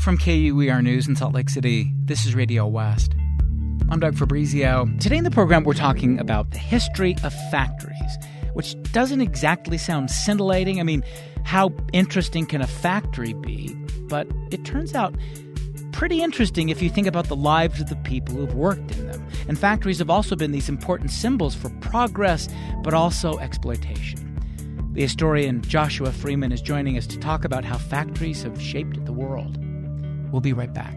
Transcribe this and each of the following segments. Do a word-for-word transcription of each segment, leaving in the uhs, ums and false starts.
From K U E R News in Salt Lake City, this is Radio West. I'm Doug Fabrizio. Today in the program, we're talking about the history of factories, which doesn't exactly sound scintillating. I mean, how interesting can a factory be? But it turns out pretty interesting if you think about the lives of the people who've worked in them. And factories have also been these important symbols for progress, but also exploitation. The historian Joshua Freeman is joining us to talk about how factories have shaped the world. We'll be right back.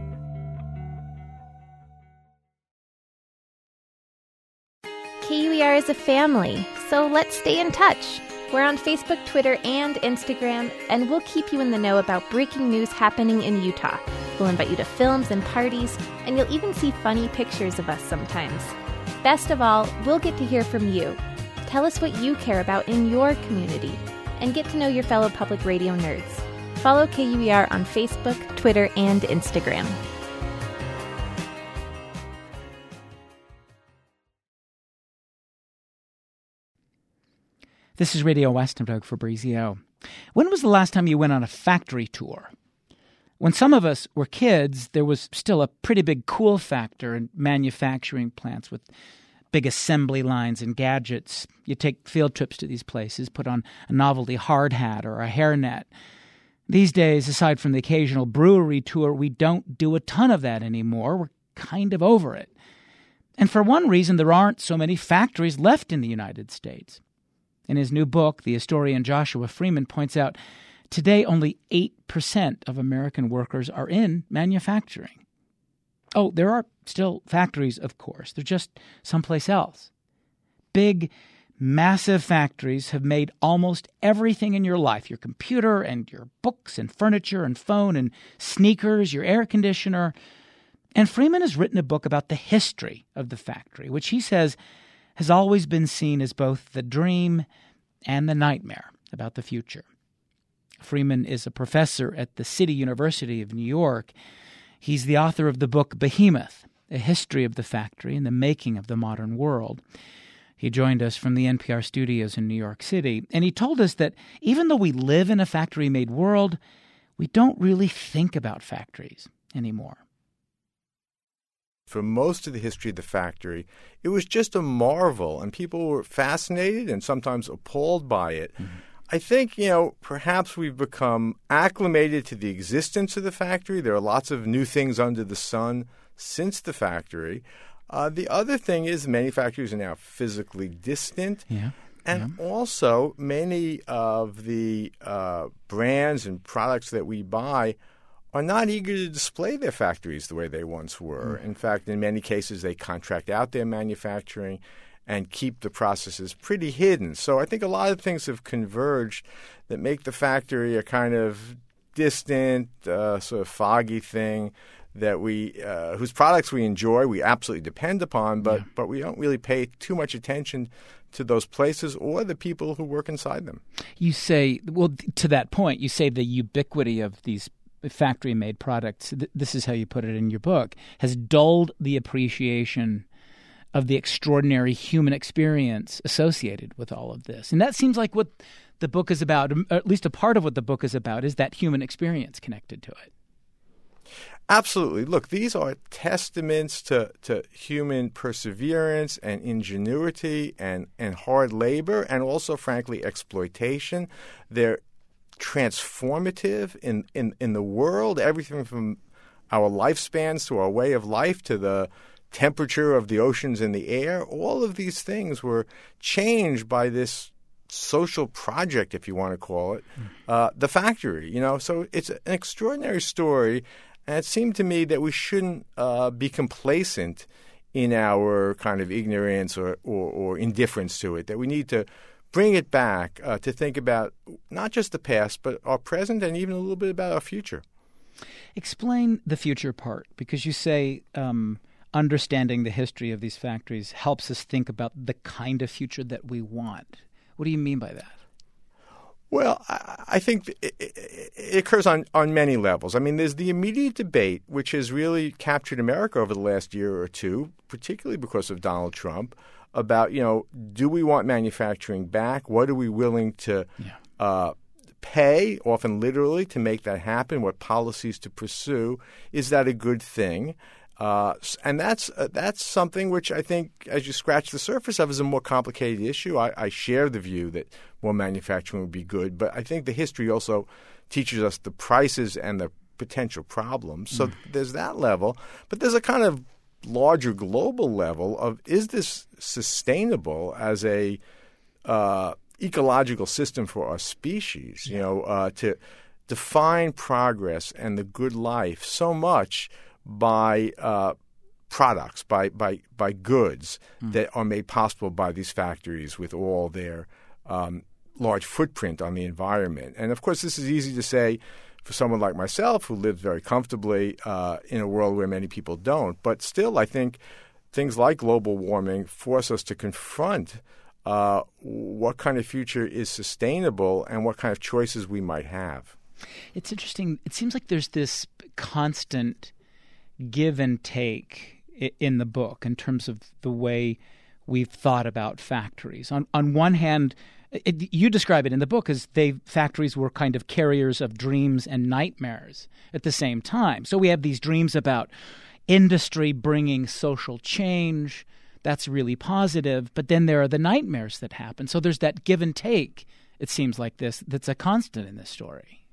K U E R is a family, so let's stay in touch. We're on Facebook, Twitter, and Instagram, and we'll keep you in the know about breaking news happening in Utah. We'll invite you to films and parties, and you'll even see funny pictures of us sometimes. Best of all, we'll get to hear from you. Tell us what you care about in your community, and get to know your fellow public radio nerds. Follow K U E R on Facebook, Twitter, and Instagram. This is Radio West. I'm Doug Fabrizio. When was the last time you went on a factory tour? When some of us were kids, there was still a pretty big cool factor in manufacturing plants with big assembly lines and gadgets. You take field trips to these places, put on a novelty hard hat or a hairnet. These days, aside from the occasional brewery tour, we don't do a ton of that anymore. We're kind of over it. And for one reason, there aren't so many factories left in the United States. In his new book, the historian Joshua Freeman points out, today only eight percent of American workers are in manufacturing. Oh, there are still factories, of course. They're just someplace else. Big, massive factories have made almost everything in your life, your computer and your books and furniture and phone and sneakers, your air conditioner. And Freeman has written a book about the history of the factory, which he says has always been seen as both the dream and the nightmare about the future. Freeman is a professor at the City University of New York. He's the author of the book Behemoth, A History of the Factory and the Making of the Modern World. He joined us from the N P R studios in New York City, and he told us that even though we live in a factory-made world, we don't really think about factories anymore. For most of the history of the factory, it was just a marvel, and people were fascinated and sometimes appalled by it. Mm-hmm. I think, you know, perhaps we've become acclimated to the existence of the factory. There are lots of new things under the sun since the factory. Uh, the other thing is many factories are now physically distant. Yeah. And yeah. also many of the uh, brands and products that we buy are not eager to display their factories the way they once were. Mm. In fact, in many cases, they contract out their manufacturing and keep the processes pretty hidden. So I think a lot of things have converged that make the factory a kind of distant, uh, sort of foggy thing that we, uh, whose products we enjoy, we absolutely depend upon, but yeah. but we don't really pay too much attention to those places or the people who work inside them. You say, well, to that point, you say the ubiquity of these factory-made products, th- this is how you put it in your book, has dulled the appreciation of the extraordinary human experience associated with all of this. And that seems like what the book is about, or at least a part of what the book is about, is that human experience connected to it. Absolutely. Look, these are testaments to, to human perseverance and ingenuity and, and hard labor and also, frankly, exploitation. They're transformative in, in, in the world, everything from our lifespans to our way of life to the temperature of the oceans and the air. All of these things were changed by this social project, if you want to call it, uh, the factory. You know, so it's an extraordinary story. And it seemed to me that we shouldn't uh, be complacent in our kind of ignorance or, or, or indifference to it, that we need to bring it back uh, to think about not just the past, but our present and even a little bit about our future. Explain the future part, because you say um, understanding the history of these factories helps us think about the kind of future that we want. What do you mean by that? Well, I think it occurs on, on many levels. I mean, there's the immediate debate, which has really captured America over the last year or two, particularly because of Donald Trump, about, you know, do we want manufacturing back? What are we willing to yeah. uh, pay, often literally, to make that happen, what policies to pursue. Is that a good thing? Uh, and that's uh, that's something which I think, as you scratch the surface of, is a more complicated issue. I, I share the view that more manufacturing would be good, but I think the history also teaches us the prices and the potential problems. So mm. there's that level, but there's a kind of larger global level of, is this sustainable as a uh, ecological system for our species? Yeah. You know, uh, to define progress and the good life so much by uh, products, by by by goods mm. that are made possible by these factories with all their um, large footprint on the environment. And of course, this is easy to say for someone like myself who lives very comfortably uh, in a world where many people don't. But still, I think things like global warming force us to confront uh, what kind of future is sustainable and what kind of choices we might have. It's interesting. It seems like there's this constant give and take in the book in terms of the way we've thought about factories. On on one hand, it, you describe it in the book as they factories were kind of carriers of dreams and nightmares at the same time. So we have these dreams about industry bringing social change. That's really positive. But then there are the nightmares that happen. So there's that give and take, it seems like this, that's a constant in this story.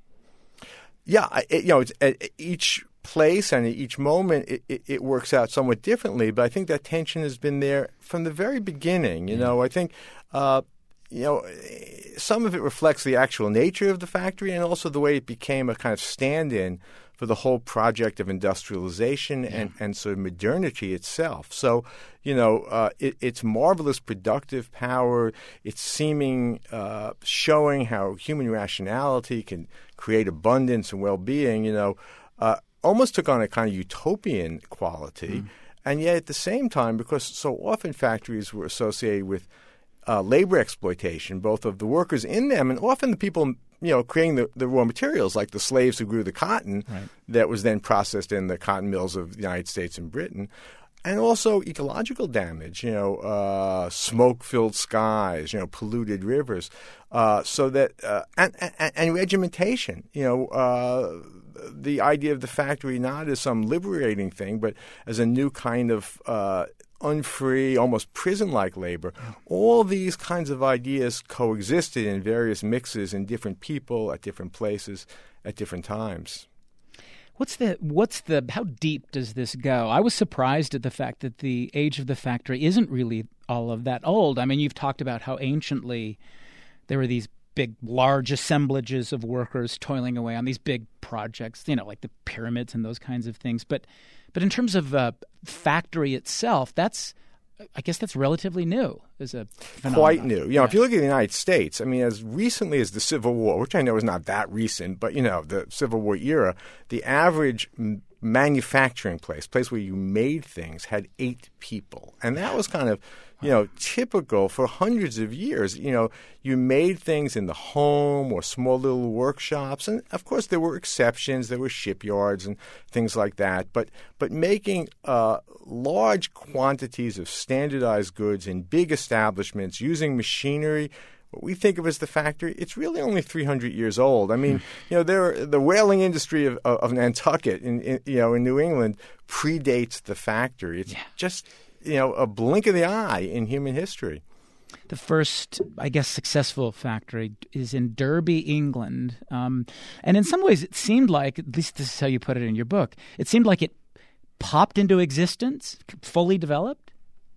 Yeah, it, you know, it's, at each place and at each moment it, it, it works out somewhat differently, but I think that tension has been there from the very beginning. You yeah. know, I think uh, you know some of it reflects the actual nature of the factory and also the way it became a kind of stand-in for the whole project of industrialization yeah. and, and sort of modernity itself. So, you know, uh, it, it's marvelous productive power. It's seeming, uh, showing how human rationality can create abundance and well-being, you know, uh, almost took on a kind of utopian quality. Mm. And yet at the same time, because so often factories were associated with uh, labor exploitation, both of the workers in them and often the people, you know, creating the, the raw materials, like the slaves who grew the cotton right. that was then processed in the cotton mills of the United States and Britain. And also ecological damage, you know, uh, smoke-filled skies, you know, polluted rivers, uh, so that uh, and, and, and regimentation, you know, uh, the idea of the factory not as some liberating thing, but as a new kind of uh, unfree, almost prison-like labor. All these kinds of ideas coexisted in various mixes in different people at different places at different times. What's the what's the how deep does this go? I was surprised at the fact that the age of the factory isn't really all of that old. I mean, you've talked about how anciently there were these big, large assemblages of workers toiling away on these big projects, you know, like the pyramids and those kinds of things. But but in terms of uh, factory itself, that's I guess that's relatively new as a phenomenon. Quite new. You know, yeah. If you look at the United States, I mean, as recently as the Civil War, which I know is not that recent, but, you know, the Civil War era, the average m- manufacturing place, place where you made things, had eight people. And that was kind of, you know, typical for hundreds of years. You know, you made things in the home or small little workshops. And, of course, there were exceptions. There were shipyards and things like that. But but making uh, large quantities of standardized goods in big establishments using machinery, what we think of as the factory, it's really only three hundred years old. I mean, you know, there the whaling industry of, of Nantucket in, in you know in New England predates the factory. It's yeah. just you know a blink of the eye in human history. The first, I guess, successful factory is in Derby, England, um, and in some ways, it seemed like, at least this is how you put it in your book, it seemed like it popped into existence, fully developed.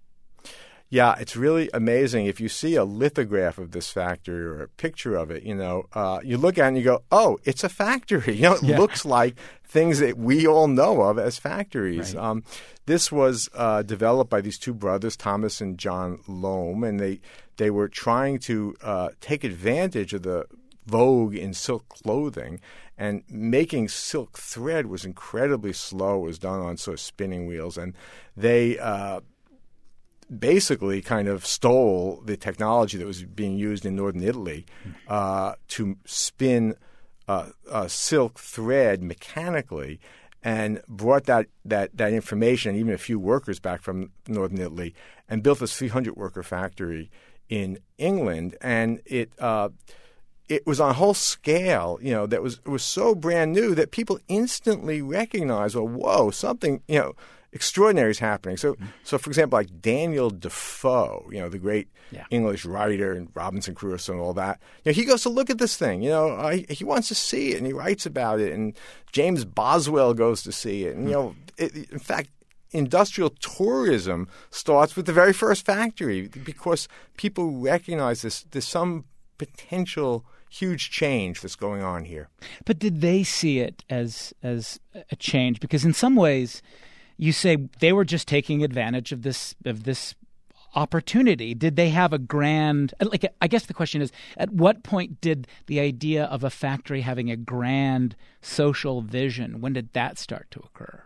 Yeah, it's really amazing. If you see a lithograph of this factory or a picture of it, you know, uh, you look at it and you go, oh, it's a factory. You know, it yeah. looks like things that we all know of as factories. Right. Um, this was uh, developed by these two brothers, Thomas and John Loam, and they, they were trying to uh, take advantage of the vogue in silk clothing, and making silk thread was incredibly slow. It was done on sort of spinning wheels, and they uh, – basically kind of stole the technology that was being used in northern Italy uh, to spin uh, uh, silk thread mechanically, and brought that, that, that information and even a few workers back from northern Italy and built this three hundred worker factory in England. And it uh, it was on a whole scale, you know, that was it was so brand new that people instantly recognized, well, whoa, something, you know, extraordinary is happening. So, mm-hmm. so for example, like Daniel Defoe, you know, the great yeah. English writer and Robinson Crusoe and all that, you know, he goes to look at this thing, you know, uh, he wants to see it and he writes about it. And James Boswell goes to see it. And, you know, it, in fact, industrial tourism starts with the very first factory because people recognize this. There's some potential huge change that's going on here. But did they see it as as a change? Because in some ways, you say they were just taking advantage of this of this opportunity. Did they have a grand? Like, I guess the question is, at what point did the idea of a factory having a grand social vision? When did that start to occur?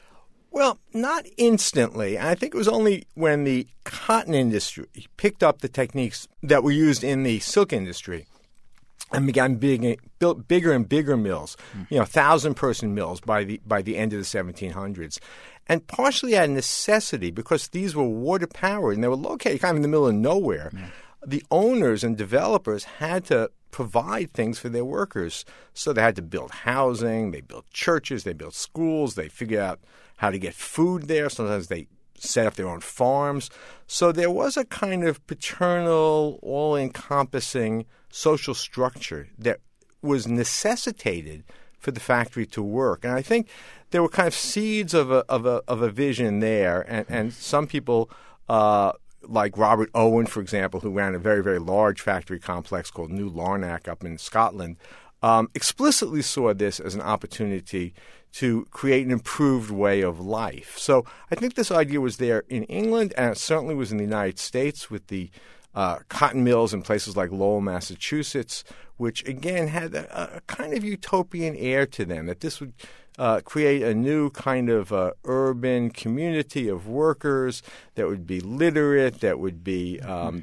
Well, not instantly. I think it was only when the cotton industry picked up the techniques that were used in the silk industry and began big, built bigger and bigger mills, mm. you know, thousand-person mills by the by the end of the seventeen hundreds. And partially out of necessity, because these were water-powered and they were located kind of in the middle of nowhere, yeah. the owners and developers had to provide things for their workers. So they had to build housing, they built churches, they built schools, they figured out how to get food there. Sometimes they set up their own farms. So there was a kind of paternal, all-encompassing social structure that was necessitated for the factory to work. And I think there were kind of seeds of a of a, of a vision there. And, and some people, uh, like Robert Owen, for example, who ran a very, very large factory complex called New Larnac up in Scotland, um, explicitly saw this as an opportunity to create an improved way of life. So I think this idea was there in England, and it certainly was in the United States with the uh, cotton mills in places like Lowell, Massachusetts, which, again, had a, a kind of utopian air to them, that this would uh, create a new kind of uh, urban community of workers that would be literate, that would be um,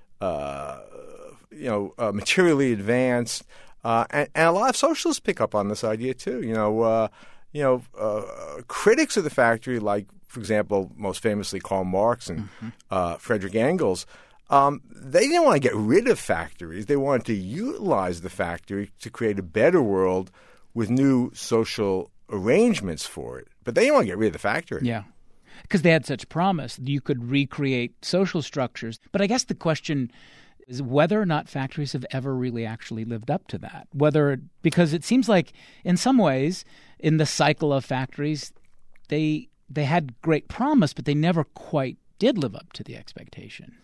uh, you know, uh, materially advanced. Uh, and, and a lot of socialists pick up on this idea, too. You know, uh, you know, uh, critics of the factory, like, for example, most famously Karl Marx and mm-hmm. uh, Frederick Engels, um, they didn't want to get rid of factories. They wanted to utilize the factory to create a better world with new social arrangements for it. But they didn't want to get rid of the factory. Yeah, because they had such promise. You could recreate social structures. But I guess the question is whether or not factories have ever really actually lived up to that. Whether, because it seems like in some ways in the cycle of factories, they they had great promise, but they never quite did live up to the expectation.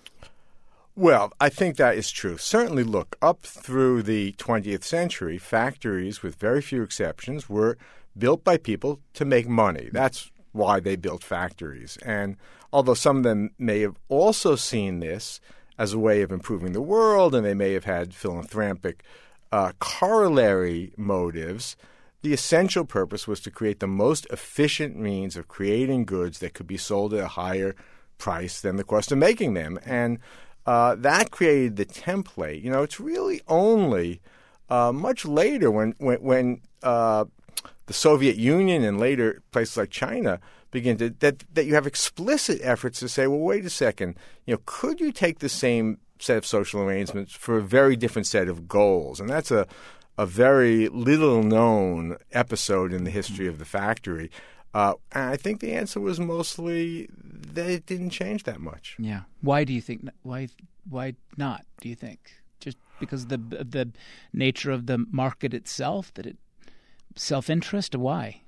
Well, I think that is true. Certainly, look, up through the twentieth century, factories, with very few exceptions, were built by people to make money. That's why they built factories. And although some of them may have also seen this as a way of improving the world, and they may have had philanthropic uh, corollary motives, the essential purpose was to create the most efficient means of creating goods that could be sold at a higher price than the cost of making them. And uh, that created the template. You know, it's really only uh, much later when, when, when uh, the Soviet Union and later places like China begin to that that you have explicit efforts to say, well, wait a second, you know, could you take the same set of social arrangements for a very different set of goals? And that's a a very little known episode in the history of the factory. Uh, and I think the answer was mostly that it didn't change that much. Yeah. Why do you think? Why? Why not? Do you think just because of the of the nature of the market itself, that it self-interest? Why?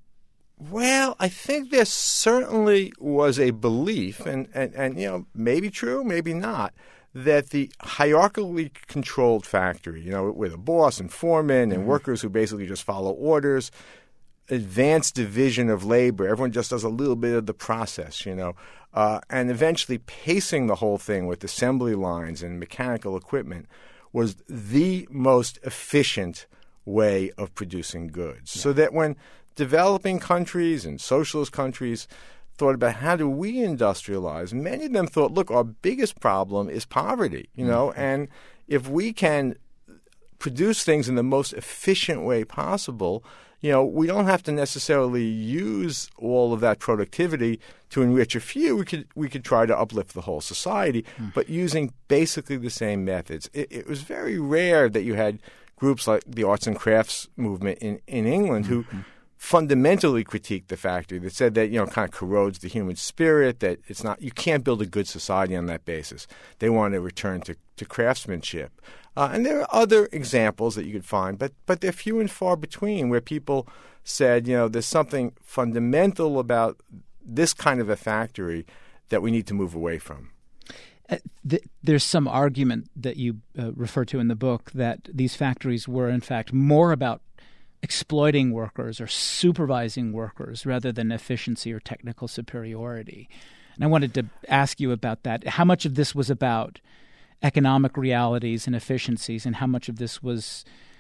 Well, I think there certainly was a belief, and, and, and you know, maybe true, maybe not, that the hierarchically controlled factory, you know, with a boss and foreman and mm-hmm. workers who basically just follow orders, advanced division of labor, everyone just does a little bit of the process, you know, uh, and eventually pacing the whole thing with assembly lines and mechanical equipment was the most efficient way of producing goods. Yeah. So that when developing countries and socialist countries thought about how do we industrialize, many of them thought, look, our biggest problem is poverty, you know, mm-hmm. and if we can produce things in the most efficient way possible, you know, we don't have to necessarily use all of that productivity to enrich a few. We could we could try to uplift the whole society, mm. but using basically the same methods. It, it was very rare that you had groups like the arts and crafts movement in, in England who mm-hmm. fundamentally critiqued the factory, that said that, you know, kind of corrodes the human spirit, that it's not, you can't build a good society on that basis. They want to return to, to craftsmanship. Uh, and there are other examples that you could find, but but they're few and far between where people said, you know, there's something fundamental about this kind of a factory that we need to move away from. Uh, th- there's some argument that you uh, refer to in the book that these factories were, in fact, more about exploiting workers or supervising workers rather than efficiency or technical superiority. And I wanted to ask you about that. How much of this was about economic realities and efficiencies, and how much of this was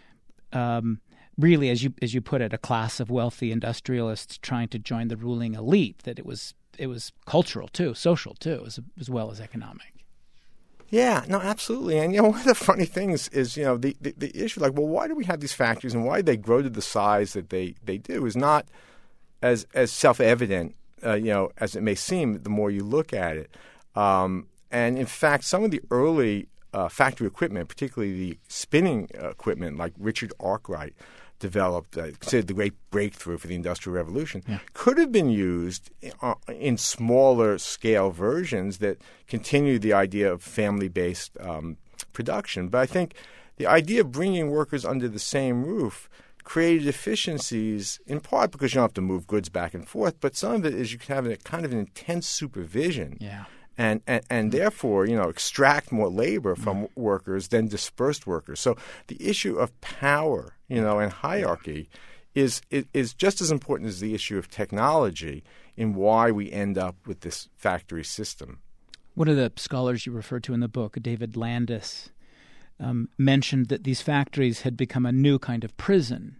um, really, as you as you put it, a class of wealthy industrialists trying to join the ruling elite? That it was it was cultural too, social too, as, as well as economic. Yeah, no, absolutely. And, you know, one of the funny things is, you know, the, the, the issue, like, well, why do we have these factories and why do they grow to the size that they, they do is not as as self-evident, uh, you know, as it may seem the more you look at it. Um, and, in fact, some of the early uh, factory equipment, particularly the spinning uh, equipment like Richard Arkwright developed, uh, considered the great breakthrough for the Industrial Revolution, yeah. could have been used uh, in smaller scale versions that continue the idea of family-based um, production. But I think the idea of bringing workers under the same roof created efficiencies, in part because you don't have to move goods back and forth, but some of it is you can have a kind of an intense supervision. Yeah. And, and and therefore, you know, extract more labor from mm. workers than dispersed workers. So the issue of power, you know, and hierarchy is, is is just as important as the issue of technology in why we end up with this factory system. One of the scholars you refer to in the book, David Landis, um, mentioned that these factories had become a new kind of prison.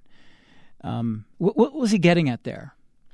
Um, what, what was he getting at there?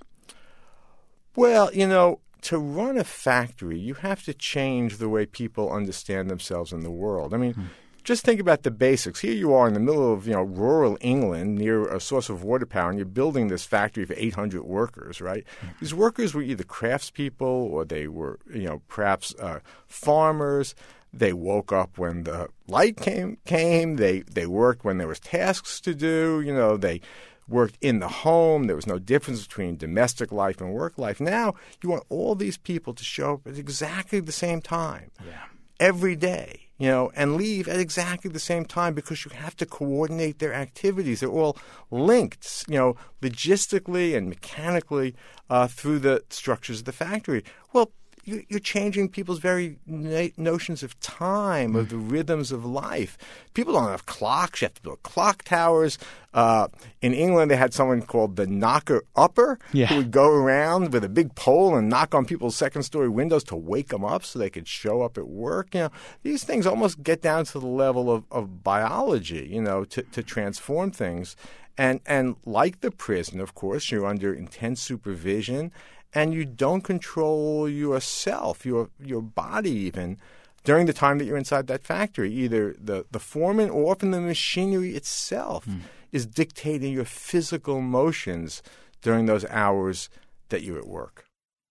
Well, you know, to run a factory, you have to change the way people understand themselves in the world. I mean, mm. just think about the basics. Here you are in the middle of, you know, rural England near a source of water power, and you're building this factory for eight hundred workers, right? Mm. These workers were either craftspeople or they were, you know, perhaps uh, farmers. They woke up when the light came. came. They, they worked when there was tasks to do. You know, they worked in the home. There was no difference between domestic life and work life. Now you want all these people to show up at exactly the same time, yeah. every day, you know, and leave at exactly the same time because you have to coordinate their activities. They're all linked, you know, logistically and mechanically uh, through the structures of the factory. Well, you're changing people's very notions of time, of the rhythms of life. People don't have clocks. You have to build clock towers. Uh, in England, they had someone called the knocker-upper yeah. who would go around with a big pole and knock on people's second-story windows to wake them up so they could show up at work. You know, these things almost get down to the level of, of biology, you know, to, to transform things. And, and like the prison, of course, you're under intense supervision. And you don't control yourself, your your body even, during the time that you're inside that factory. Either the, the foreman or often the machinery itself mm. is dictating your physical motions during those hours that you're at work.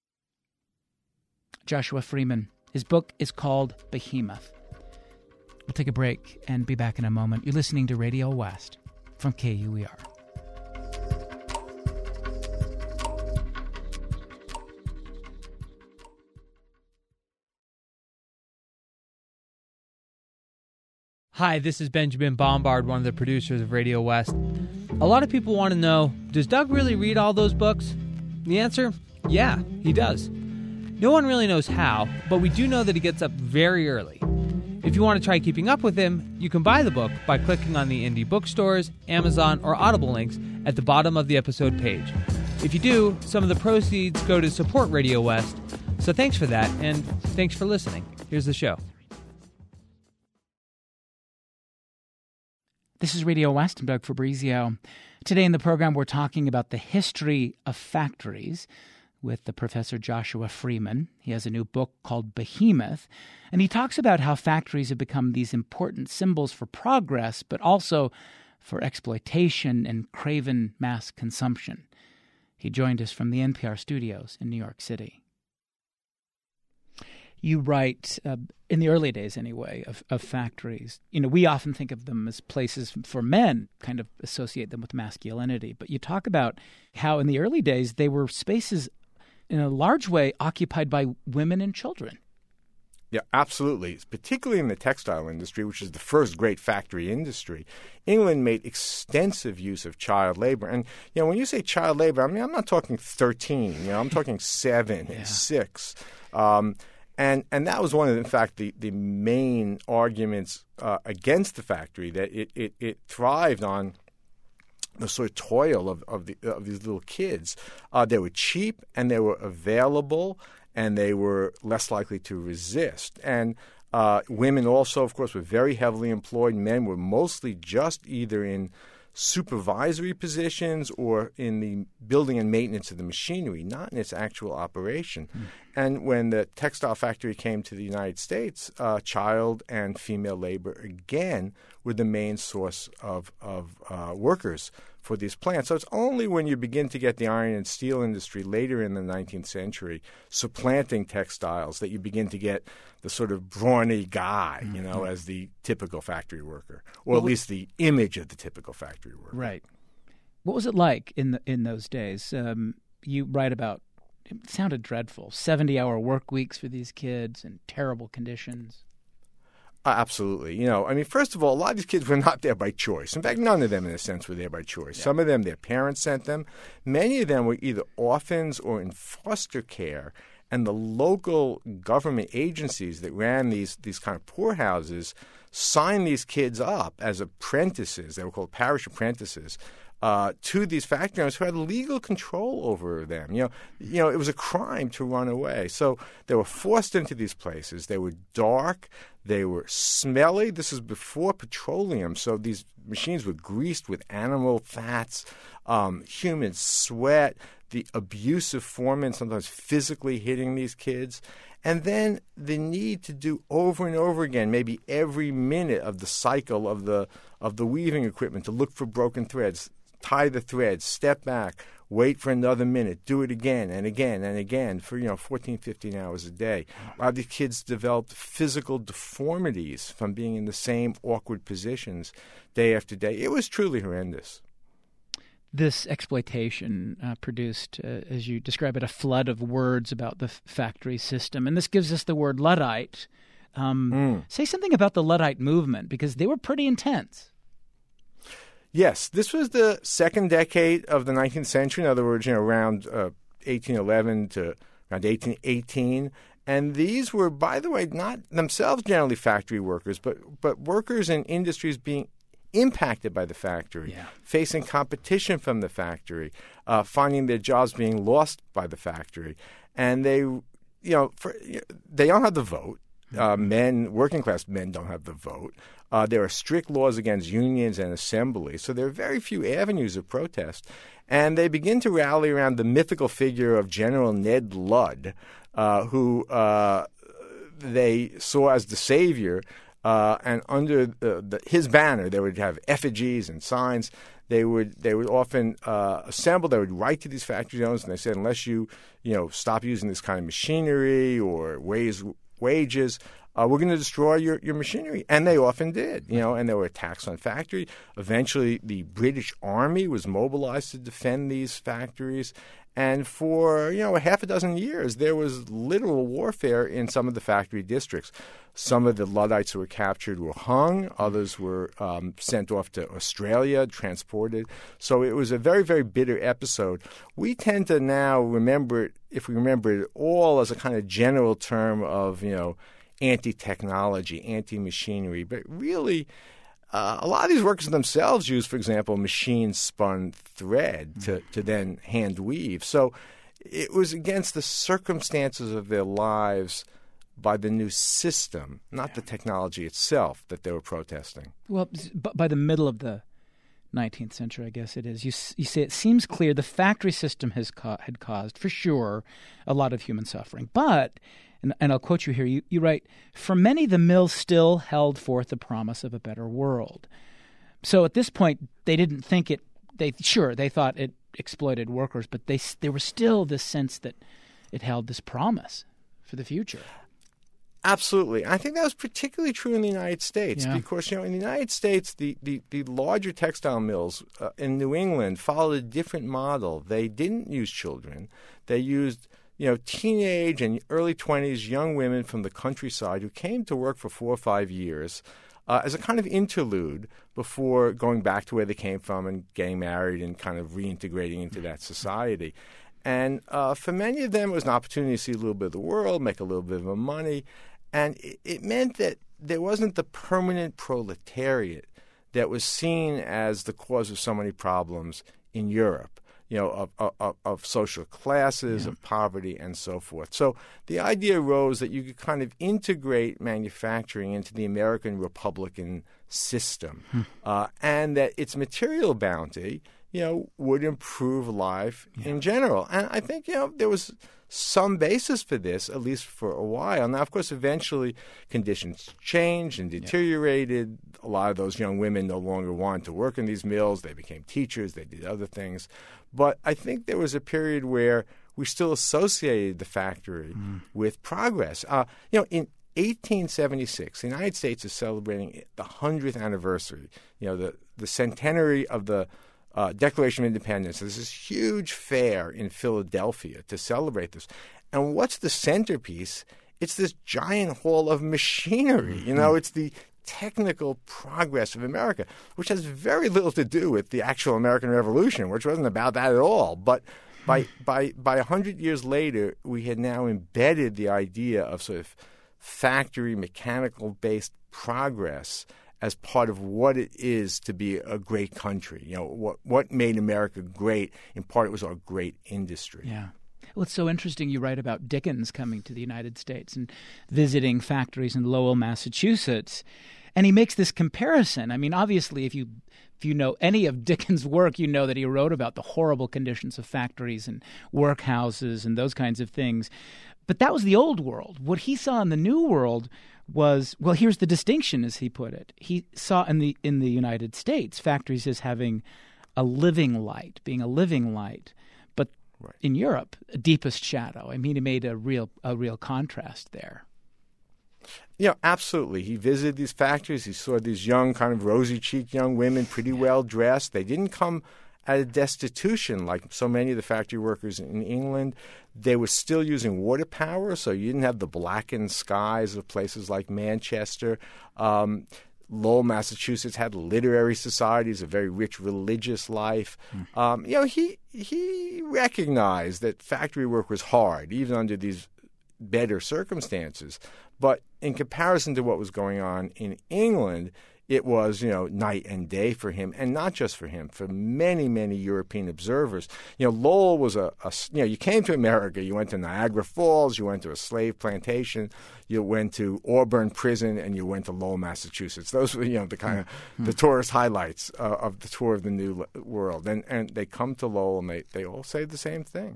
Joshua Freeman. His book is called Behemoth. We'll take a break and be back in a moment. You're listening to Radio West from K U E R. Hi, this is Benjamin Bombard, one of the producers of Radio West. A lot of people want to know, does Doug really read all those books? The answer, yeah, he does. No one really knows how, but we do know that he gets up very early. If you want to try keeping up with him, you can buy the book by clicking on the indie bookstores, Amazon, or Audible links at the bottom of the episode page. If you do, some of the proceeds go to support Radio West, so thanks for that, and thanks for listening. Here's the show. This is Radio West. I'm Doug Fabrizio. Today in the program, we're talking about the history of factories with the Professor Joshua Freeman. He has a new book called Behemoth, and he talks about how factories have become these important symbols for progress, but also for exploitation and craven mass consumption. He joined us from the N P R studios in New York City. You write, uh, in the early days anyway, of, of factories. You know, we often think of them as places for men, kind of associate them with masculinity. But you talk about how in the early days they were spaces in a large way occupied by women and children. Yeah, absolutely. Particularly in the textile industry, which is the first great factory industry, England made extensive use of child labor. And, you know, when you say child labor, I mean, I'm not talking thirteen. You know, I'm talking seven yeah. and six. Um, and and that was one of, in fact, the, the main arguments uh, against the factory, that it, it, it thrived on the sort of toil of, of, the, of these little kids. Uh, they were cheap and they were available, and they were less likely to resist. And uh, women also, of course, were very heavily employed. Men were mostly just either in supervisory positions or in the building and maintenance of the machinery, not in its actual operation. Mm. And when the textile factory came to the United States, uh, child and female labor again were the main source of, of uh, workers for these plants. So it's only when you begin to get the iron and steel industry later in the nineteenth century supplanting textiles that you begin to get the sort of brawny guy, you know, mm-hmm. as the typical factory worker, or well, at least the image of the typical factory worker. Right. What was it like in the, in those days? Um, you write about, it sounded dreadful, seventy-hour work weeks for these kids and terrible conditions. Uh, absolutely. You know, I mean, first of all, a lot of these kids were not there by choice. In fact, none of them, in a sense, were there by choice. Yeah. Some of them, their parents sent them. Many of them were either orphans or in foster care, and the local government agencies that ran these these kind of poorhouses signed these kids up as apprentices. They were called parish apprentices. Uh, to these factory owners who had legal control over them. You know, you know, it was a crime to run away. So they were forced into these places. They were dark. They were smelly. This is before petroleum. So these machines were greased with animal fats, um, human sweat, the abusive foremen sometimes physically hitting these kids. And then the need to do over and over again, maybe every minute of the cycle of the of the weaving equipment, to look for broken threads, tie the threads, step back, wait for another minute, do it again and again and again for, you know, fourteen, fifteen hours a day. A lot of the kids developed physical deformities from being in the same awkward positions day after day. It was truly horrendous. This exploitation uh, produced, uh, as you describe it, a flood of words about the f- factory system. And this gives us the word Luddite. Um, mm. Say something about the Luddite movement, because they were pretty intense. Yes, this was the second decade of the nineteenth century. In other words, you know, around uh, eighteen eleven to around eighteen eighteen. And these were, by the way, not themselves generally factory workers, but but workers in industries being impacted by the factory, yeah. facing competition from the factory, uh, finding their jobs being lost by the factory. And they, you know, for, they don't have the vote. Uh, men, working class men don't have the vote. Uh, there are strict laws against unions and assemblies, so there are very few avenues of protest. And they begin to rally around the mythical figure of General Ned Ludd, uh, who uh, they saw as the savior. Uh, and under the, the, his banner, they would have effigies and signs. They would they would often uh, assemble. They would write to these factory owners, and they said, unless you you know stop using this kind of machinery or raise wages, Uh, we're going to destroy your, your machinery. And they often did, you know, and there were attacks on factories. Eventually, the British Army was mobilized to defend these factories. And for, you know, a half a dozen years, there was literal warfare in some of the factory districts. Some of the Luddites who were captured were hung. Others were um, sent off to Australia, transported. So it was a very, very bitter episode. We tend to now remember it, if we remember it all, as a kind of general term of, you know, anti-technology, anti-machinery. But really, uh, a lot of these workers themselves use, for example, machine-spun thread to, to then hand weave. So it was against the circumstances of their lives by the new system, not yeah. the technology itself, that they were protesting. Well, by the middle of the nineteenth century, I guess it is. You, you say it seems clear the factory system has ca- had caused, for sure, a lot of human suffering. But, and, and I'll quote you here, you, you write, for many the mill still held forth the promise of a better world. So at this point, they didn't think it, they sure, they thought it exploited workers, but they there was still this sense that it held this promise for the future. Absolutely. I think that was particularly true in the United States Yeah. because, you know, in the United States, the, the, the larger textile mills uh, in New England followed a different model. They didn't use children. They used, you know, teenage and early twenties young women from the countryside who came to work for four or five years uh, as a kind of interlude before going back to where they came from and getting married and kind of reintegrating into that society. And uh, for many of them, it was an opportunity to see a little bit of the world, make a little bit of money. And it, it meant that there wasn't the permanent proletariat that was seen as the cause of so many problems in Europe, you know, of, of, of social classes, yeah. of poverty, and so forth. So the idea arose that you could kind of integrate manufacturing into the American Republican system, hmm. uh, and that its material bounty, you know, would improve life yeah. in general. And I think, you know, there was some basis for this, at least for a while. Now, of course, eventually conditions changed and deteriorated. Yeah. A lot of those young women no longer wanted to work in these mills. They became teachers. They did other things. But I think there was a period where we still associated the factory mm. with progress. Uh, you know, in eighteen seventy-six, the United States is celebrating the hundredth anniversary, you know, the, the centenary of the Uh, Declaration of Independence. There's this huge fair in Philadelphia to celebrate this. And what's the centerpiece? It's this giant hall of machinery. Mm-hmm. You know, it's the technical progress of America, which has very little to do with the actual American Revolution, which wasn't about that at all. But by by by a hundred years later, we had now embedded the idea of sort of factory mechanical-based progress as part of what it is to be a great country. You know, what what made America great, in part it was our great industry. Yeah. Well, it's so interesting you write about Dickens coming to the United States and visiting factories in Lowell, Massachusetts. And he makes this comparison. I mean, obviously, if you if you know any of Dickens' work, you know that he wrote about the horrible conditions of factories and workhouses and those kinds of things. But that was the old world. What he saw in the new world was, well, here's the distinction, as he put it. He saw in the in the United States factories as having a living light, being a living light, but right. in Europe, a deepest shadow. I mean, he made a real a real contrast there. Yeah, absolutely. He visited these factories. He saw these young, kind of rosy-cheeked young women, pretty well dressed. They didn't come at a destitution like so many of the factory workers in England. They were still using water power, so you didn't have the blackened skies of places like Manchester. Um, Lowell, Massachusetts had literary societies, a very rich religious life. Mm. Um, you know, he he recognized that factory work was hard, even under these better circumstances. But in comparison to what was going on in England, it was, you know, night and day for him, and not just for him, for many, many European observers. You know, Lowell was a, a, you know, you came to America, you went to Niagara Falls, you went to a slave plantation, you went to Auburn Prison, and you went to Lowell, Massachusetts. Those were, you know, the kind of mm-hmm. the tourist highlights uh, of the tour of the New World. And and they come to Lowell, and they, they all say the same thing.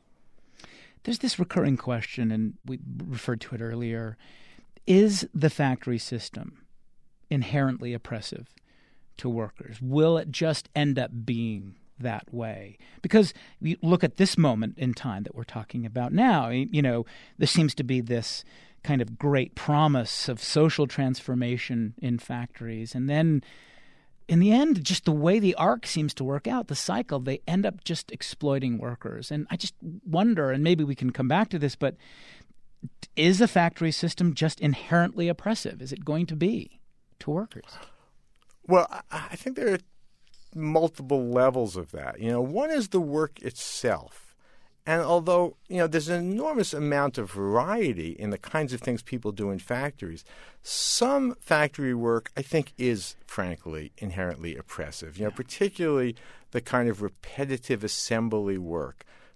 There's this recurring question, and we referred to it earlier. Is the factory system inherently oppressive to workers? Will it just end up being that way? Because you look at this moment in time that we're talking about now, you know, there seems to be this kind of great promise of social transformation in factories. And then in the end, just the way the arc seems to work out, the cycle, they end up just exploiting workers. And I just wonder, and maybe we can come back to this, but is the factory system just inherently oppressive? Is it going to be to workers? Well, I think there are multiple levels of that. You know, one is the work itself. And although, you know, there's an enormous amount of variety in the kinds of things people do in factories, some factory work, I think, is, frankly, inherently oppressive. You know, particularly the kind of repetitive assembly work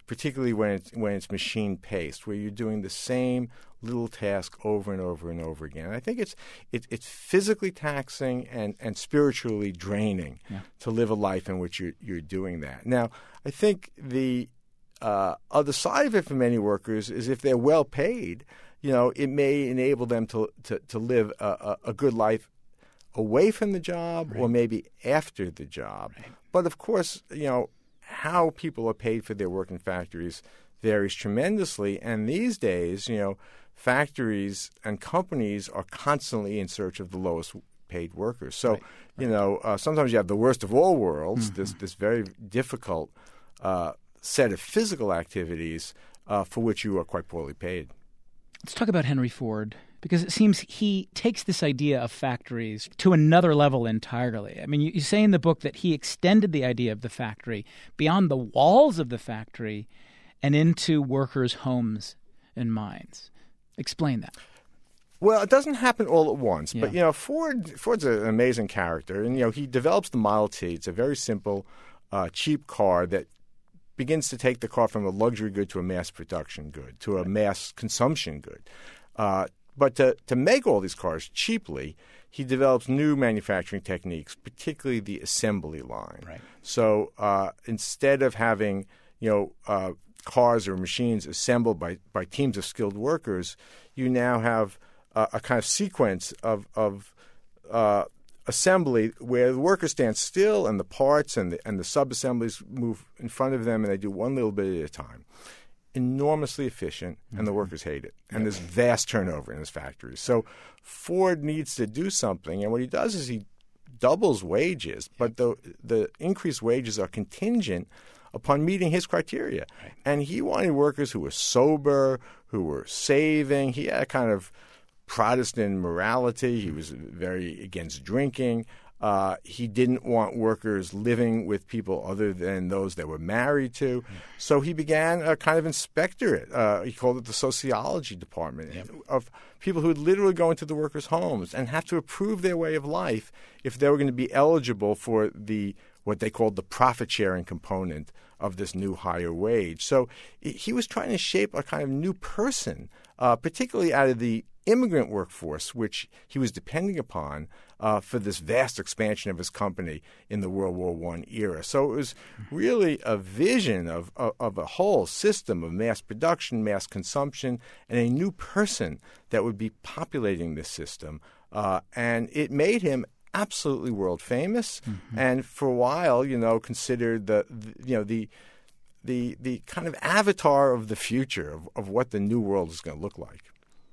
particularly when it's, when it's machine-paced, where you're doing the same little task over and over and over again. And I think it's it, it's physically taxing and, and spiritually draining yeah. to live a life in which you're, you're doing that. Now, I think the uh, other side of it for many workers is if they're well paid, you know, it may enable them to to, to live a, a good life away from the job right. or maybe after the job. Right. But of course, you know, how people are paid for their work in factories varies tremendously. And these days, you know, factories and companies are constantly in search of the lowest paid workers. So, right. Right. you know, uh, sometimes you have the worst of all worlds, mm-hmm. this this very difficult uh, set of physical activities uh, for which you are quite poorly paid. Let's talk about Henry Ford, because it seems he takes this idea of factories to another level entirely. I mean, you, you say in the book that he extended the idea of the factory beyond the walls of the factory and into workers' homes and minds. Explain that. Well, it doesn't happen all at once, yeah. but, you know, Ford Ford's an amazing character. And, you know, he develops the Model T. It's a very simple, uh, cheap car that begins to take the car from a luxury good to a mass production good, to a mass consumption good. Uh, but to, to make all these cars cheaply, he develops new manufacturing techniques, particularly the assembly line. Right. So uh, instead of having, you know, uh, cars or machines assembled by, by teams of skilled workers, you now have uh, a kind of sequence of, of uh, assembly where the workers stand still and the parts and the, and the sub-assemblies move in front of them and they do one little bit at a time. Enormously efficient, and mm-hmm. the workers hate it. And there's vast turnover in his factories. So Ford needs to do something, and what he does is he doubles wages, but the the increased wages are contingent upon meeting his criteria. Right. And he wanted workers who were sober, who were saving. He had a kind of Protestant morality. He was very against drinking. Uh, he didn't want workers living with people other than those they were married to. So he began a kind of inspectorate. Uh, he called it the sociology department yep. of people who would literally go into the workers' homes and have to approve their way of life if they were going to be eligible for the what they called the profit-sharing component of this new higher wage. So he was trying to shape a kind of new person, uh, particularly out of the immigrant workforce, which he was depending upon uh, for this vast expansion of his company in the World War One era. So it was really a vision of, of, of a whole system of mass production, mass consumption, and a new person that would be populating this system. Uh, and it made him absolutely world famous, mm-hmm. and for a while, you know, considered the, the you know the the the kind of avatar of the future of, of what the new world is going to look like.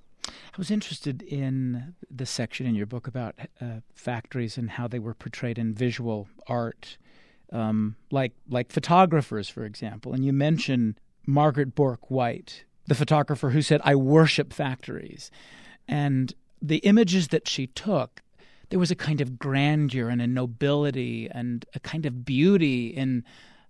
I was interested in the section in your book about uh, factories and how they were portrayed in visual art, um, like like photographers, for example. And you mention Margaret Bourke-White, the photographer who said, "I worship factories," and the images that she took. There was a kind of grandeur and a nobility and a kind of beauty in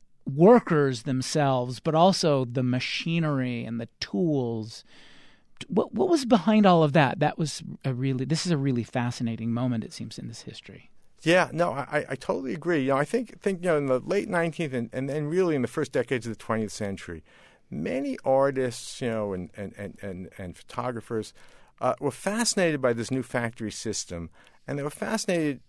workers themselves, but also the machinery and the tools. What what was behind all of that? That was a really this is a really fascinating moment, it seems, in this history. Yeah, no, I, I totally agree. You know, I think think you know in the late nineteenth and, and then really in the first decades of the twentieth century, many artists, you know, and and and and, and photographers uh, were fascinated by this new factory system. And they were fascinated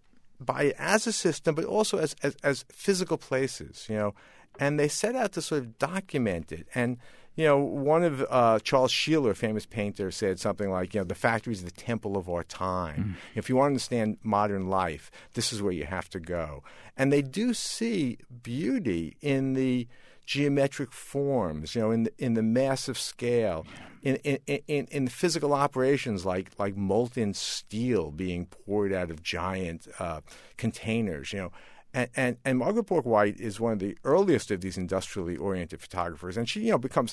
by it as a system, but also as, as as physical places, you know. And they set out to sort of document it. And, you know, one of uh, Charles Sheeler, a famous painter, said something like, you know, the factory is the temple of our time. Mm. If you want to understand modern life, this is where you have to go. And they do see beauty in the geometric forms, you know, in the, in the massive scale, in in, in in physical operations like like molten steel being poured out of giant uh, containers, you know. And, and and Margaret Bourke-White is one of the earliest of these industrially oriented photographers, and she, you know, becomes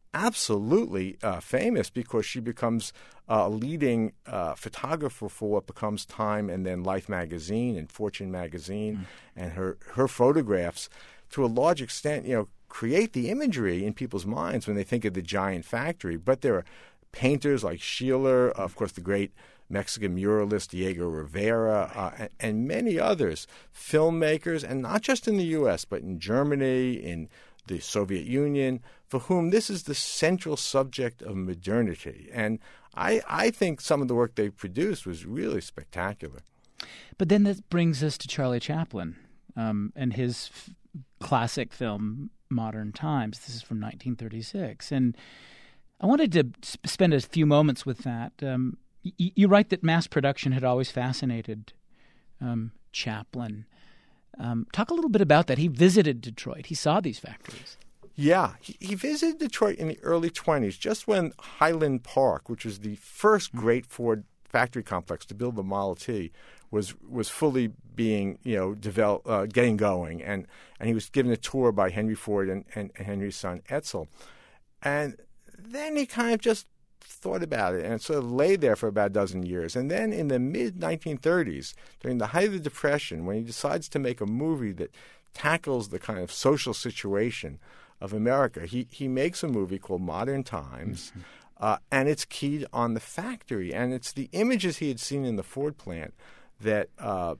absolutely uh, famous because she becomes a leading uh, photographer for what becomes Time and then Life magazine and Fortune magazine, mm. and her her photographs, to a large extent, you know, create the imagery in people's minds when they think of the giant factory. But there are painters like Sheeler, of course, the great Mexican muralist Diego Rivera, uh, and, and many others, filmmakers, and not just in the U S, but in Germany, in the Soviet Union, for whom this is the central subject of modernity. And I, I think some of the work they produced was really spectacular. But then that brings us to Charlie Chaplin um, and his f- classic film, Modern Times. This is from nineteen thirty-six. And I wanted to sp- spend a few moments with that. Um, y- you write that mass production had always fascinated um, Chaplin. Um, talk a little bit about that. He visited Detroit. He saw these factories. Yeah, he, he visited Detroit in the early twenties, just when Highland Park, which was the first great Ford factory complex to build the Model T, was was fully being, you know, develop, uh, getting going. And, and he was given a tour by Henry Ford and, and, and Henry's son, Edsel. And then he kind of just thought about it and sort of lay there for about a dozen years. And then in the mid nineteen thirties, during the height of the Depression, when he decides to make a movie that tackles the kind of social situation of America, he, he makes a movie called Modern Times, mm-hmm. uh, and it's keyed on the factory. And it's the images he had seen in the Ford plant that uh,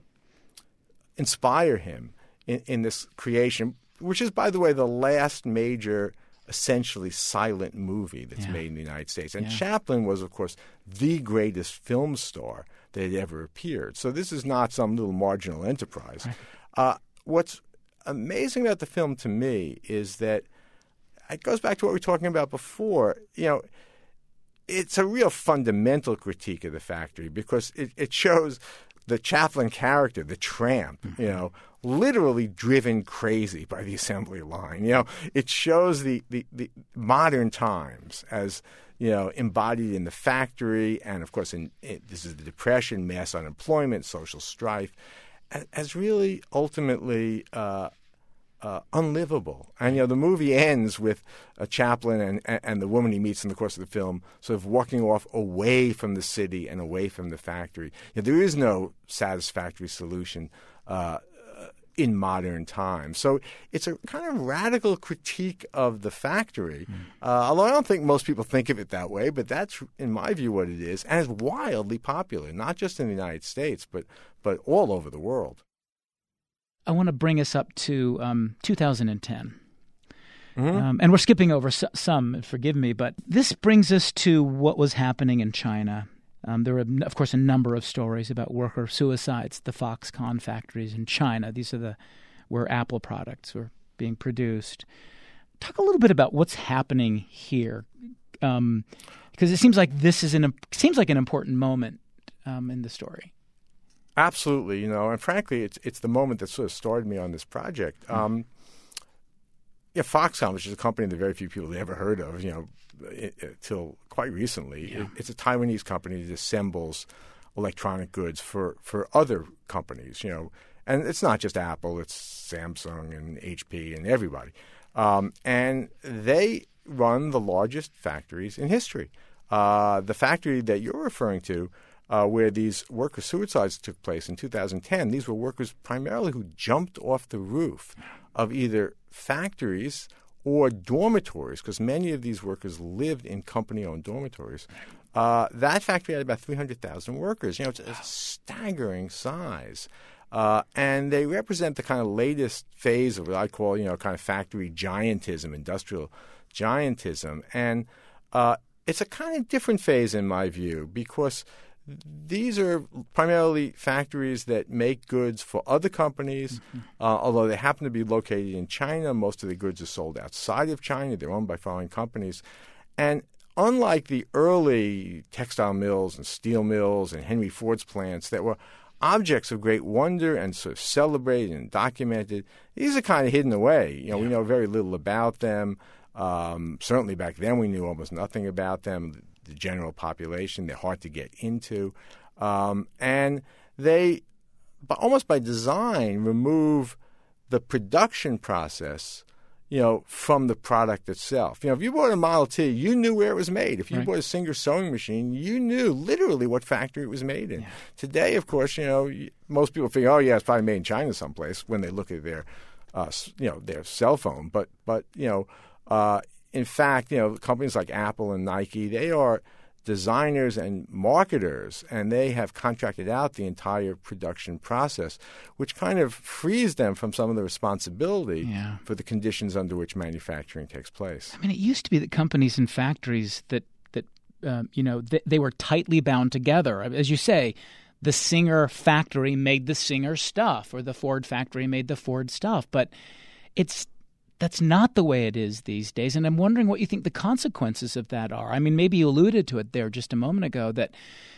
inspire him in, in this creation, which is, by the way, the last major essentially silent movie that's yeah. made in the United States. And yeah. Chaplin was, of course, the greatest film star that had ever appeared. So this is not some little marginal enterprise. Right. Uh, what's amazing about the film to me is that it goes back to what we were talking about before. You know, it's a real fundamental critique of the factory because it, it shows the Chaplin character, the tramp, mm-hmm. you know, literally driven crazy by the assembly line. You know, it shows the, the, the modern times as, you know, embodied in the factory. And, of course, in, in this is the Depression, mass unemployment, social strife, as really ultimately uh, uh, unlivable. And, you know, the movie ends with a Chaplin and, and, and the woman he meets in the course of the film sort of walking off away from the city and away from the factory. You know, there is no satisfactory solution uh, in modern times. So it's a kind of radical critique of the factory, mm. uh, although I don't think most people think of it that way, but that's, in my view, what it is, and it's wildly popular, not just in the United States, but but all over the world. I want to bring us up to um, two thousand ten. Mm-hmm. Um, and we're skipping over s- some, forgive me, but this brings us to what was happening in China. Um, there were, of course, a number of stories about worker suicides, the Foxconn factories in China. These are the where Apple products were being produced. Talk a little bit about what's happening here, um, because it seems like this is an seems like an important moment um, in the story. Absolutely, you know, and frankly, it's it's the moment that sort of started me on this project. Mm-hmm. Um, yeah, Foxconn, which is a company that very few people had ever heard of, you know, until quite recently. Yeah. It, it's a Taiwanese company that assembles electronic goods for, for other companies, you know. And it's not just Apple, it's Samsung and H P and everybody. Um, and they run the largest factories in history. Uh, the factory that you're referring to, uh, where these worker suicides took place in two thousand ten, these were workers primarily who jumped off the roof of either factories or dormitories, because many of these workers lived in company-owned dormitories. Uh, that factory had about three hundred thousand workers. You know, it's a staggering size. Uh, and they represent the kind of latest phase of what I call, you know, kind of factory giantism, industrial giantism. And uh, it's a kind of different phase in my view, because these are primarily factories that make goods for other companies, mm-hmm. uh, although they happen to be located in China. Most of the goods are sold outside of China. They're owned by foreign companies. And unlike the early textile mills and steel mills and Henry Ford's plants that were objects of great wonder and sort of celebrated and documented, these are kind of hidden away. You know, yeah. We know very little about them. Um, certainly back then we knew almost nothing about them. The general population, they're hard to get into. Um, and they, almost by design, remove the production process, you know, from the product itself. You know, if you bought a Model T, you knew where it was made. If you right. bought a Singer sewing machine, you knew literally what factory it was made in. Yeah. Today, of course, you know, most people think, oh, yeah, it's probably made in China someplace when they look at their, uh, you know, their cell phone. But, but you know, uh, in fact, you know, companies like Apple and Nike, they are designers and marketers, and they have contracted out the entire production process, which kind of frees them from some of the responsibility yeah. for the conditions under which manufacturing takes place. I mean, it used to be that companies and factories that, that um, you know, th- they were tightly bound together. As you say, the Singer factory made the Singer stuff, or the Ford factory made the Ford stuff. But it's that's not the way it is these days. And I'm wondering what you think the consequences of that are. I mean, maybe you alluded to it there just a moment ago, that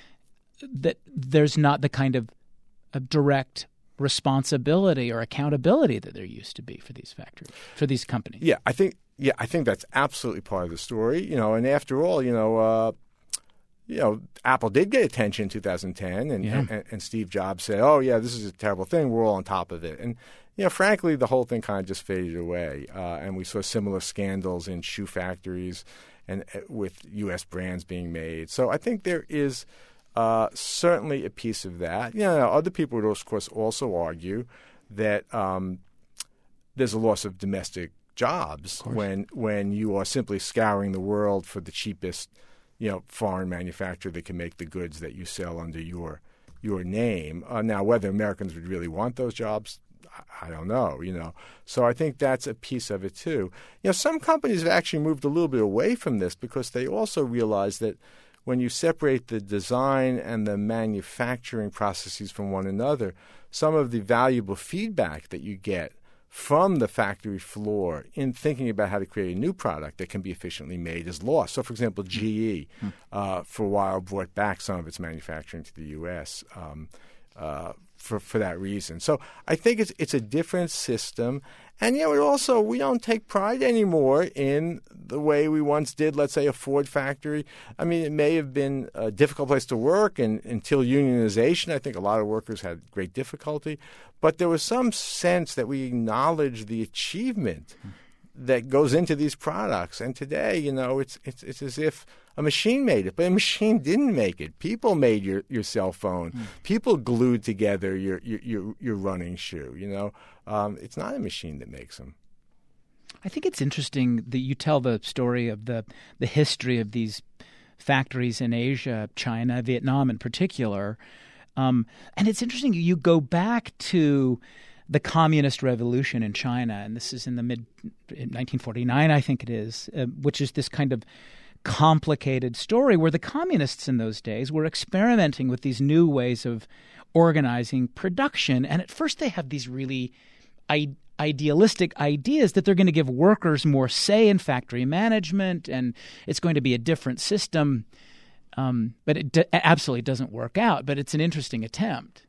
that there's not the kind of, of direct responsibility or accountability that there used to be for these factories, for these companies. Yeah, I think yeah, I think that's absolutely part of the story. You know, and after all, you know, uh, you know, Apple did get attention in two thousand ten, and, yeah. and and Steve Jobs said, "Oh yeah, this is a terrible thing. We're all on top of it." And you know, frankly, the whole thing kind of just faded away, uh, and we saw similar scandals in shoe factories and uh, with U S brands being made. So I think there is uh, certainly a piece of that. You know, other people would of course also argue that um, there's a loss of domestic jobs when when you are simply scouring the world for the cheapest, you know, foreign manufacturer that can make the goods that you sell under your your name. Uh, now, whether Americans would really want those jobs, I, I don't know, you know. So I think that's a piece of it too. You know, some companies have actually moved a little bit away from this because they also realize that when you separate the design and the manufacturing processes from one another, some of the valuable feedback that you get from the factory floor in thinking about how to create a new product that can be efficiently made is lost. So, for example, G E mm-hmm. uh, for a while brought back some of its manufacturing to the U S um, uh, for for that reason. So I think it's it's a different system. And, you know, it also, we don't take pride anymore in the way we once did, let's say, a Ford factory. I mean, it may have been a difficult place to work, and until unionization, I think a lot of workers had great difficulty. But there was some sense that we acknowledge the achievement that goes into these products. And today, you know, it's it's it's as if a machine made it, but a machine didn't make it. People made your, your cell phone. Mm. People glued together your your your, your running shoe. You know, um, it's not a machine that makes them. I think it's interesting that you tell the story of the the history of these factories in Asia, China, Vietnam in particular. Um, and it's interesting, you go back to the communist revolution in China, and this is in the mid nineteen forty-nine, I think it is, uh, which is this kind of complicated story where the communists in those days were experimenting with these new ways of organizing production. And at first they have these really I- idealistic ideas that they're going to give workers more say in factory management, and it's going to be a different system. Um, but it d- absolutely doesn't work out. But it's an interesting attempt.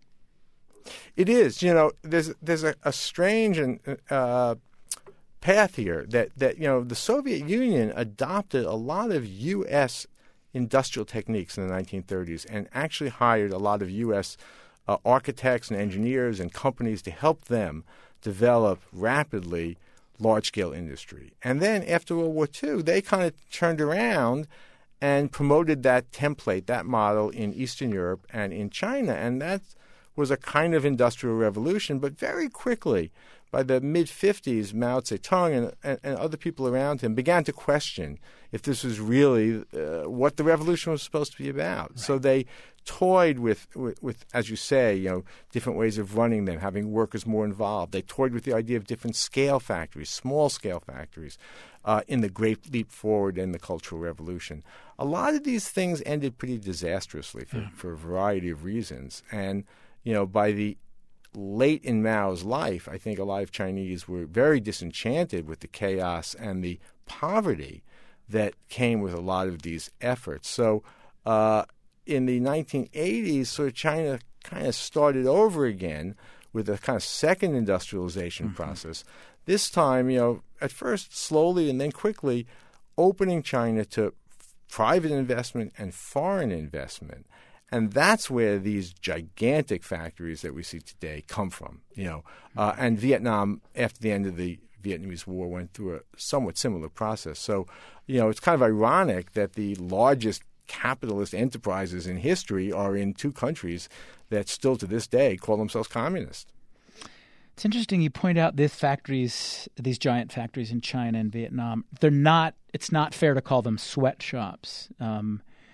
It is. You know, there's there's a, a strange and uh, path here that, that, you know, the Soviet Union adopted a lot of U S industrial techniques in the nineteen thirties and actually hired a lot of U S uh, architects and engineers and companies to help them develop rapidly large-scale industry. And then after World War Two, they kind of turned around and promoted that template, that model in Eastern Europe and in China. And that was a kind of industrial revolution. But very quickly, by the mid-fifties, Mao Zedong and, and, and other people around him began to question if this was really uh, what the revolution was supposed to be about. Right. So they toyed with, with, with, as you say, you know, different ways of running them, having workers more involved. They toyed with the idea of different scale factories, small-scale factories, uh, in the Great Leap Forward and the Cultural Revolution. A lot of these things ended pretty disastrously for, yeah. for a variety of reasons. And, you know, by the late in Mao's life, I think a lot of Chinese were very disenchanted with the chaos and the poverty that came with a lot of these efforts. So uh, in the nineteen eighties, sort of China kind of started over again with a kind of second industrialization mm-hmm. process. This time, you know, at first slowly and then quickly opening China to private investment and foreign investment. And that's where these gigantic factories that we see today come from, you know. Uh, and Vietnam, after the end of the Vietnamese War, went through a somewhat similar process. So, you know, it's kind of ironic that the largest capitalist enterprises in history are in two countries that still to this day call themselves communist. It's interesting you point out these factories, these giant factories in China and Vietnam. They're not. It's not fair to call them sweatshops. Um,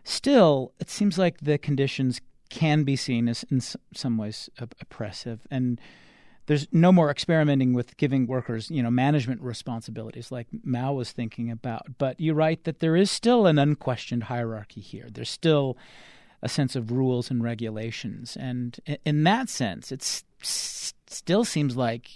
Still, it seems like the conditions can be seen as, in some ways, oppressive, and there's no more experimenting with giving workers, you know, management responsibilities like Mao was thinking about. But you write that there is still an unquestioned hierarchy here. There's still a sense of rules and regulations, and in that sense, it still seems like,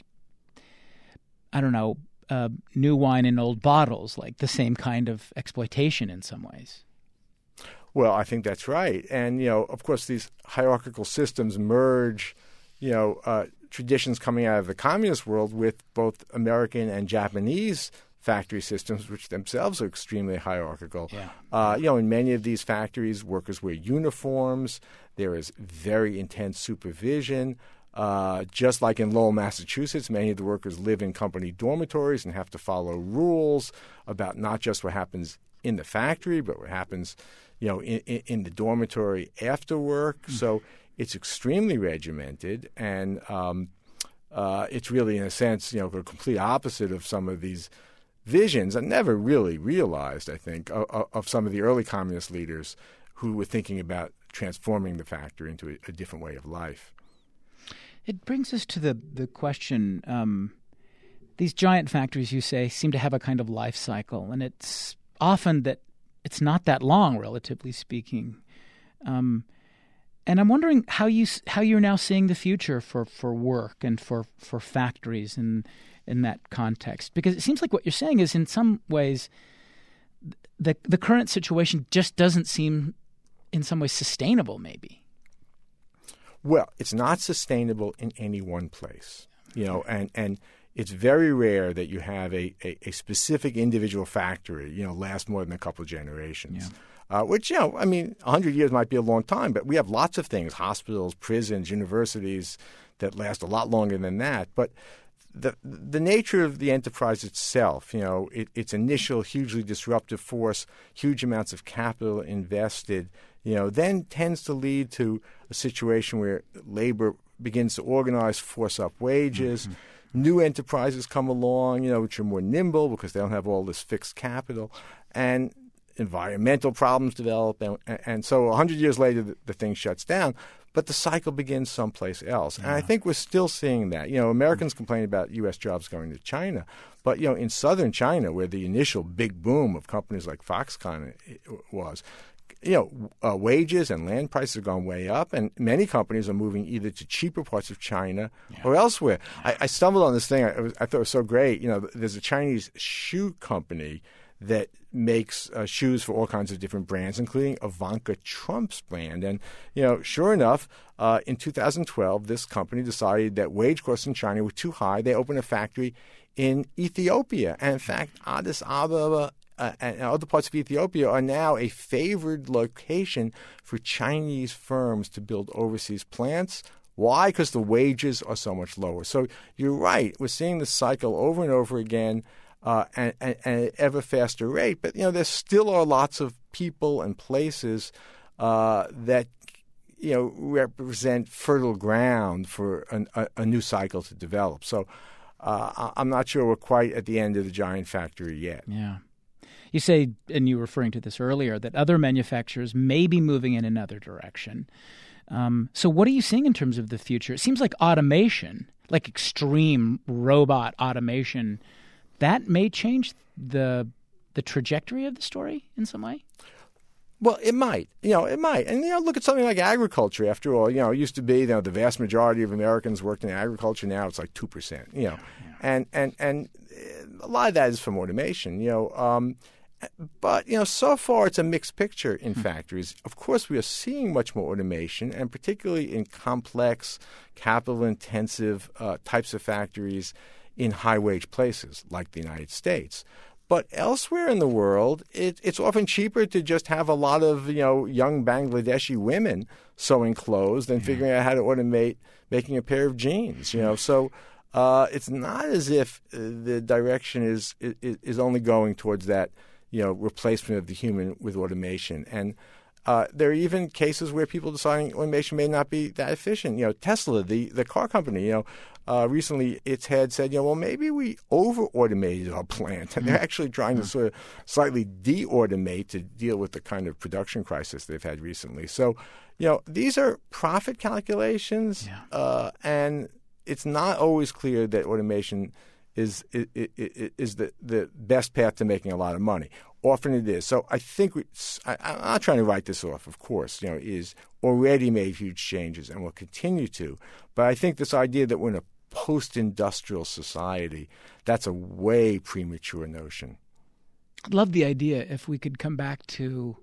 I don't know, uh, new wine in old bottles, like the same kind of exploitation in some ways. Well, I think that's right. And, you know, of course, these hierarchical systems merge, you know, uh, traditions coming out of the communist world with both American and Japanese factory systems, which themselves are extremely hierarchical. Yeah. Uh, you know, in many of these factories, workers wear uniforms. There is very intense supervision. Uh, just like in Lowell, Massachusetts, many of the workers live in company dormitories and have to follow rules about not just what happens in the factory, but what happens, you know, in, in the dormitory after work. Mm-hmm. So it's extremely regimented, and um, uh, it's really, in a sense, you know, the complete opposite of some of these visions, and never really realized, I think, of, of some of the early communist leaders who were thinking about transforming the factory into a, a different way of life. It brings us to the, the question, um, these giant factories, you say, seem to have a kind of life cycle, and it's often that it's not that long, relatively speaking. Um, and I'm wondering how you how you're now seeing the future for, for work and for, for factories in in that context, because it seems like what you're saying is, in some ways, the the current situation just doesn't seem, in some ways, sustainable. Maybe. Well, it's not sustainable in any one place, you know, and and. It's very rare that you have a, a, a specific individual factory, you know, last more than a couple of generations. Yeah. Uh, which, you know, I mean, one hundred years might be a long time, but we have lots of things, hospitals, prisons, universities, that last a lot longer than that. But the the nature of the enterprise itself, you know, it, its initial hugely disruptive force, huge amounts of capital invested, you know, then tends to lead to a situation where labor begins to organize, force up wages. Mm-hmm. New enterprises come along, you know, which are more nimble because they don't have all this fixed capital, and environmental problems develop, and, and so a hundred years later, the, the thing shuts down, but the cycle begins someplace else. Yeah. And I think we're still seeing that. You know, Americans complain about U S jobs going to China, but, you know, in southern China, where the initial big boom of companies like Foxconn was, you know, uh, wages and land prices have gone way up, and many companies are moving either to cheaper parts of China yeah. or elsewhere. I, I stumbled on this thing. I, was, I thought it was so great. You know, there's a Chinese shoe company that makes uh, shoes for all kinds of different brands, including Ivanka Trump's brand. And, you know, sure enough, uh, in two thousand twelve, this company decided that wage costs in China were too high. They opened a factory in Ethiopia. And, in fact, Addis Ababa Uh, and other parts of Ethiopia are now a favored location for Chinese firms to build overseas plants. Why? Because the wages are so much lower. So you're right. We're seeing this cycle over and over again uh, and, and, and at an ever faster rate. But, you know, there still are lots of people and places uh, that, you know, represent fertile ground for an, a, a new cycle to develop. So uh, I'm not sure we're quite at the end of the giant factory yet. Yeah. You say, and you were referring to this earlier, that other manufacturers may be moving in another direction. Um, so what are you seeing in terms of the future? It seems like automation, like extreme robot automation, that may change the the trajectory of the story in some way? Well, it might. You know, it might. And, you know, look at something like agriculture. After all, you know, it used to be, you know, the vast majority of Americans worked in agriculture. Now it's like two percent, you know. Yeah. And, and, and a lot of that is from automation, you know. Um, but, you know, so far it's a mixed picture in mm-hmm. factories. Of course, we are seeing much more automation, and particularly in complex, capital-intensive uh, types of factories in high-wage places like the United States. But elsewhere in the world, it, it's often cheaper to just have a lot of, you know, young Bangladeshi women sewing clothes than yeah. figuring out how to automate making a pair of jeans. You know, so uh, it's not as if uh, the direction is, is is only going towards that, you know, replacement of the human with automation. And uh, there are even cases where people deciding automation may not be that efficient. You know, Tesla, the, the car company, you know, uh, recently its head said, you know, well, maybe we over-automated our plant. And they're actually trying to sort of slightly de-automate to deal with the kind of production crisis they've had recently. So, you know, these are profit calculations, Yeah. uh, and it's not always clear that automation is is, is the, the best path to making a lot of money. Often it is. So I think we, I, I'm not trying to write this off, of course, you know, is already made huge changes and will continue to. But I think this idea that we're in a post-industrial society, that's a way premature notion. I'd love the idea if we could come back to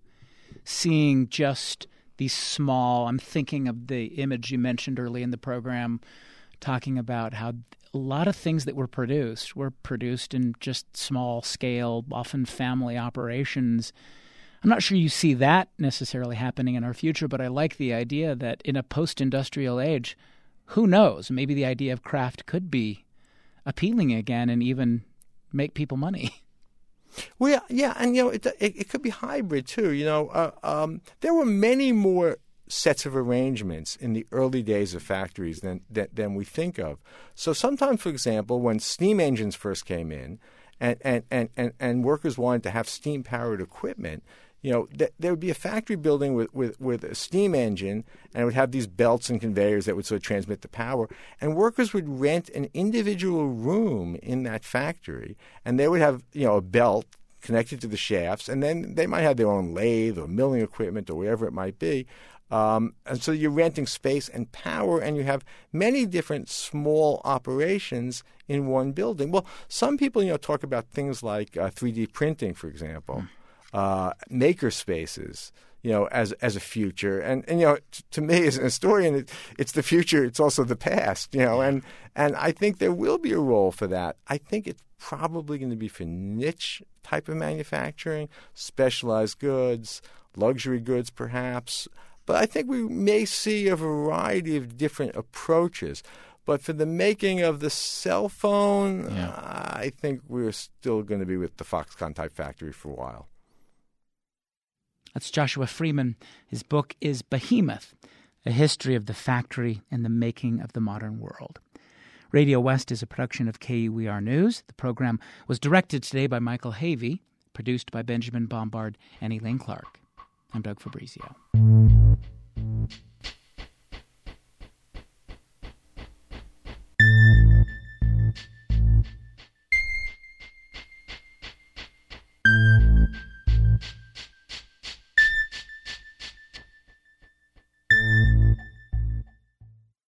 seeing just these small, I'm thinking of the image you mentioned early in the program, talking about how a lot of things that were produced were produced in just small scale, often family operations. I'm not sure you see that necessarily happening in our future, but I like the idea that in a post-industrial age, who knows, maybe the idea of craft could be appealing again and even make people money. Well, yeah, yeah, and you know, it, it, it could be hybrid too. You know, uh, um, there were many more sets of arrangements in the early days of factories than, than than we think of. So sometimes, for example, when steam engines first came in, and and and and, and workers wanted to have steam-powered equipment, you know, th- there would be a factory building with, with, with a steam engine, and it would have these belts and conveyors that would sort of transmit the power. And workers would rent an individual room in that factory, and they would have, you know, a belt connected to the shafts, and then they might have their own lathe or milling equipment or whatever it might be. Um, and so you're renting space and power, and you have many different small operations in one building. Well, some people, you know, talk about things like uh, three D printing, for example. Mm. Uh, maker spaces, you know, as as a future, and and you know, t- to me as an historian, it, it's the future. It's also the past, you know, and and I think there will be a role for that. I think it's probably going to be for niche type of manufacturing, specialized goods, luxury goods, perhaps. But I think we may see a variety of different approaches. But for the making of the cell phone, yeah. I think we're still going to be with the Foxconn type factory for a while. That's Joshua Freeman. His book is Behemoth, A History of the Factory and the Making of the Modern World. Radio West is a production of K U E R News. The program was directed today by Michael Havey, produced by Benjamin Bombard and Elaine Clark. I'm Doug Fabrizio.